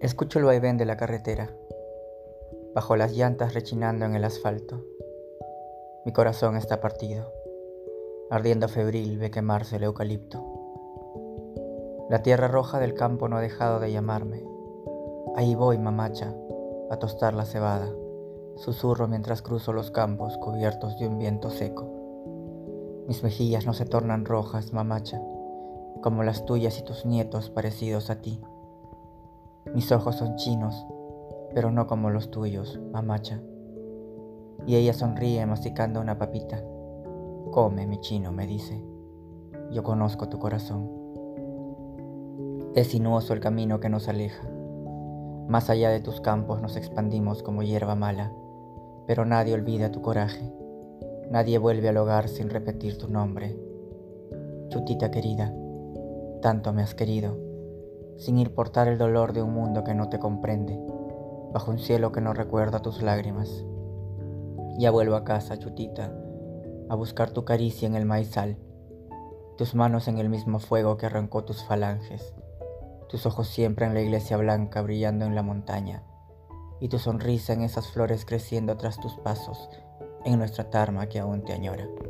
Escucho el vaivén de la carretera, bajo las llantas rechinando en el asfalto. Mi corazón está partido, ardiendo febril ve quemarse el eucalipto. La tierra roja del campo no ha dejado de llamarme. Ahí voy, mamacha, a tostar la cebada. Susurro mientras cruzo los campos cubiertos de un viento seco. Mis mejillas no se tornan rojas, mamacha, como las tuyas y tus nietos parecidos a ti. Mis ojos son chinos, pero no como los tuyos, mamacha. Y ella sonríe masticando una papita. Come, mi chino, me dice. Yo conozco tu corazón. Es sinuoso el camino que nos aleja. Más allá de tus campos nos expandimos como hierba mala, pero nadie olvida tu coraje. Nadie vuelve al hogar sin repetir tu nombre. Chutita querida, tanto me has querido, sin importar el dolor de un mundo que no te comprende, bajo un cielo que no recuerda tus lágrimas. Ya vuelvo a casa, Chutita, a buscar tu caricia en el maizal, tus manos en el mismo fuego que arrancó tus falanges, tus ojos siempre en la iglesia blanca brillando en la montaña, y tu sonrisa en esas flores creciendo tras tus pasos, en nuestra tarma que aún te añora.